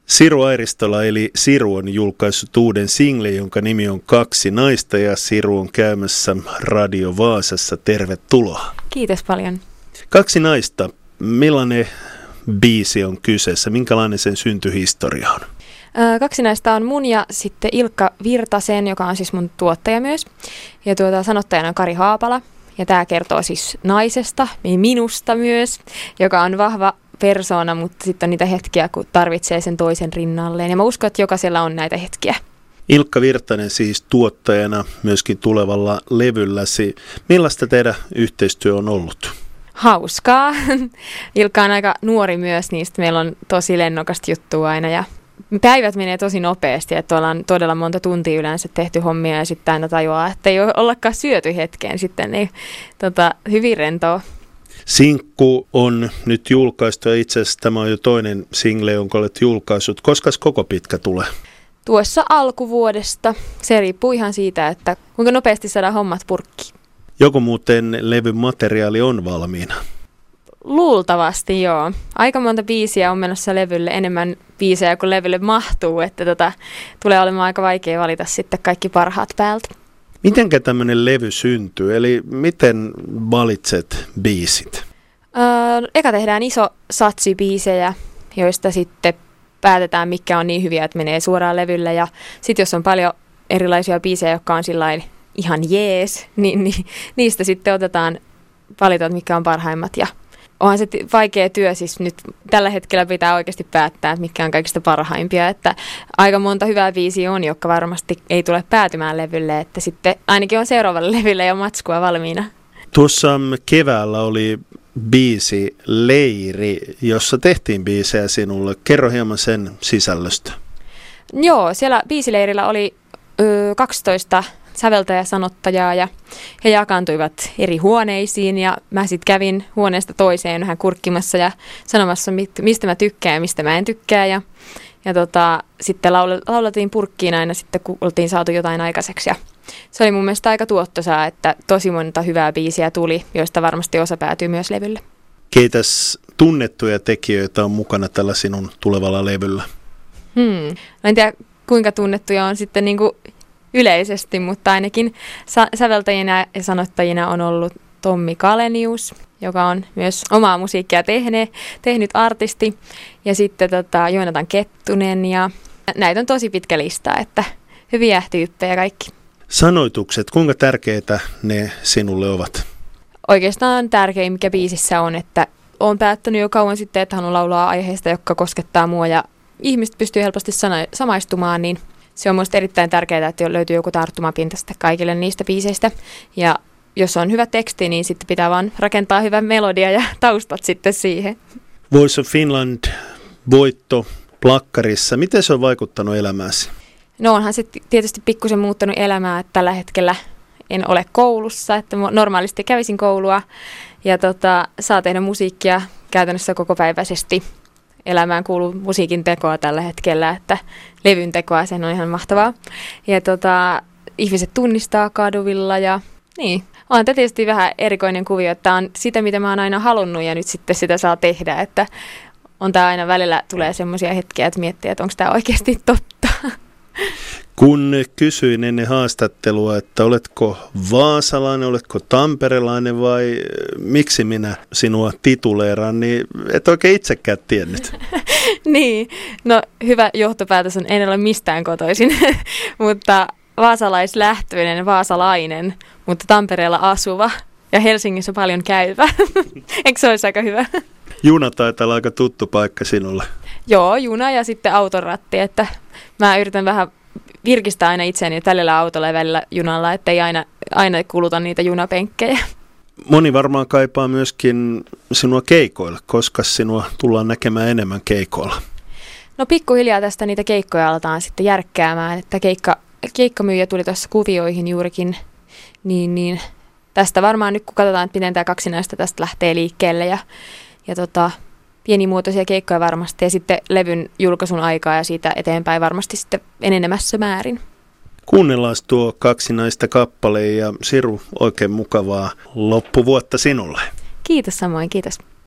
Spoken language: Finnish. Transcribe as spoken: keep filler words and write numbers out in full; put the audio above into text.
Siru Airistola eli Siru on julkaissut uuden singlen, jonka nimi on Kaksi naista ja Siru on käymässä Radio Vaasassa. Tervetuloa. Kiitos paljon. Kaksi naista. Millainen biisi on kyseessä? Minkälainen sen syntyhistoria on? Kaksi naista on mun ja sitten Ilkka Virtasen, joka on siis mun tuottaja myös. Ja tuota, sanottajana on Kari Haapala. Ja tämä kertoo siis naisesta, minusta myös, joka on vahva persoona, mutta sitten on niitä hetkiä, kun tarvitsee sen toisen rinnalleen. Ja mä uskon, että jokaisella on näitä hetkiä. Ilkka Virtanen siis tuottajana myöskin tulevalla levylläsi. Millaista teidän yhteistyö on ollut? Hauskaa. Ilkka on aika nuori myös, niin meillä on tosi lennokasta juttua aina ja päivät menee tosi nopeasti, että ollaan todella monta tuntia yleensä tehty hommia ja sitten aina tajuaa, että ei ole ollakaan syöty hetkeen sitten, niin tota, hyvin rentoa. Sinkku on nyt julkaistu ja itse asiassa tämä on jo toinen single, jonka olet julkaissut. Koska koko pitkä tulee? Tuossa alkuvuodesta. Se riippuu ihan siitä, että kuinka nopeasti saadaan hommat purkkiin. Joko muuten levyn materiaali on valmiina? Luultavasti joo. Aika monta biisiä on menossa levylle, enemmän biisejä kuin levylle mahtuu, että tota, tulee olemaan aika vaikea valita sitten kaikki parhaat päältä. Mitenkä tämmöinen levy syntyy, eli miten valitset biisit? Öö, eka tehdään iso satsi biisejä, joista sitten päätetään, mitkä on niin hyviä, että menee suoraan levylle. Ja sitten jos on paljon erilaisia biisejä, jotka on sillain ihan jees, niin, niin niistä sitten otetaan valitaan, mitkä on parhaimmat. Ja onhan se vaikea työ, siis nyt tällä hetkellä pitää oikeasti päättää, että mitkä on kaikista parhaimpia. Että aika monta hyvää biisiä on, jotka varmasti ei tule päätymään levylle, että sitten ainakin on seuraavalle levylle jo matskua valmiina. Tuossa keväällä oli biisi Leiri, jossa tehtiin biisejä sinulle. Kerro hieman sen sisällöstä. Joo, siellä biisileirillä oli ö, kaksitoista säveltäjä-sanottajaa ja he jakaantuivat eri huoneisiin ja mä sitten kävin huoneesta toiseen vähän kurkkimassa ja sanomassa, mistä mä tykkään ja mistä mä en tykkää ja, ja tota, sitten laulettiin purkkiin aina sitten, kun oltiin saatu jotain aikaiseksi ja se oli mun mielestä aika tuottosaa, että tosi monta hyvää biisiä tuli, joista varmasti osa päätyy myös levylle. Keitäs tunnettuja tekijöitä on mukana tällä sinun tulevalla levyllä? Hmm. En tiedä, kuinka tunnettuja on sitten niinku yleisesti, mutta ainakin sa- säveltäjinä ja sanottajina on ollut Tommi Kalenius, joka on myös omaa musiikkia tehne, tehnyt artisti, ja sitten tota, Joonatan Kettunen, ja näitä on tosi pitkä lista, että hyviä tyyppejä kaikki. Sanoitukset, kuinka tärkeitä ne sinulle ovat? Oikeastaan tärkein, mikä biisissä on, että olen päättänyt jo kauan sitten, että haluan laulaa aiheista, jotka koskettaa mua, ja ihmiset pystyy helposti sana- samaistumaan, niin se on minusta erittäin tärkeää, että löytyy joku tarttumapinta sitten kaikille niistä biiseistä. Ja jos on hyvä teksti, niin sitten pitää vaan rakentaa hyvä melodia ja taustat sitten siihen. Voice of Finland voitto plakkarissa. Miten se on vaikuttanut elämääsi? No onhan se tietysti pikkusen muuttanut elämää, että tällä hetkellä en ole koulussa, että normaalisti kävisin koulua ja tota, saa tehdä musiikkia käytännössä kokopäiväisesti. Elämään kuuluu musiikin tekoa tällä hetkellä, että levyn tekoa, sen on ihan mahtavaa. Ja tota, ihmiset tunnistaa kaduvilla ja niin. On tietysti vähän erikoinen kuvio, että on sitä, mitä mä oon aina halunnut ja nyt sitten sitä saa tehdä, että on tää aina välillä tulee semmoisia hetkiä, että miettii, että onko tämä oikeasti totta. Kun kysyin ennen haastattelua, että oletko vaasalainen, oletko tamperelainen vai miksi minä sinua tituleeran, niin et oikein itsekään tiennyt. Niin, no hyvä johtopäätös on, en ole mistään kotoisin, mutta vaasalaislähtöinen, vaasalainen, mutta Tampereella asuva ja Helsingissä paljon käyvä. Eikö se olisi aika hyvä? Juna taitaa olla aika tuttu paikka sinulle. Joo, juna ja sitten autoratti, että mä yritän vähän virkistää aina itseäni välillä autolla ja välillä junalla, ettei aina, aina kuluta niitä junapenkkejä. Moni varmaan kaipaa myöskin sinua keikoilla, koska sinua tullaan näkemään enemmän keikoilla. No pikkuhiljaa tästä niitä keikkoja aletaan sitten järkkäämään, että keikka, keikkamyyjä tuli tuossa kuvioihin juurikin, niin, niin tästä varmaan nyt kun katsotaan, että miten tämä kaksi naista tästä lähtee liikkeelle ja, ja tota, pienimuotoisia keikkoja varmasti ja sitten levyn julkaisun aikaa ja siitä eteenpäin varmasti sitten enenemässä määrin. Kuunnellaan tuo Kaksi naista kappale ja Siru, oikein mukavaa loppuvuotta sinulle. Kiitos samoin, kiitos.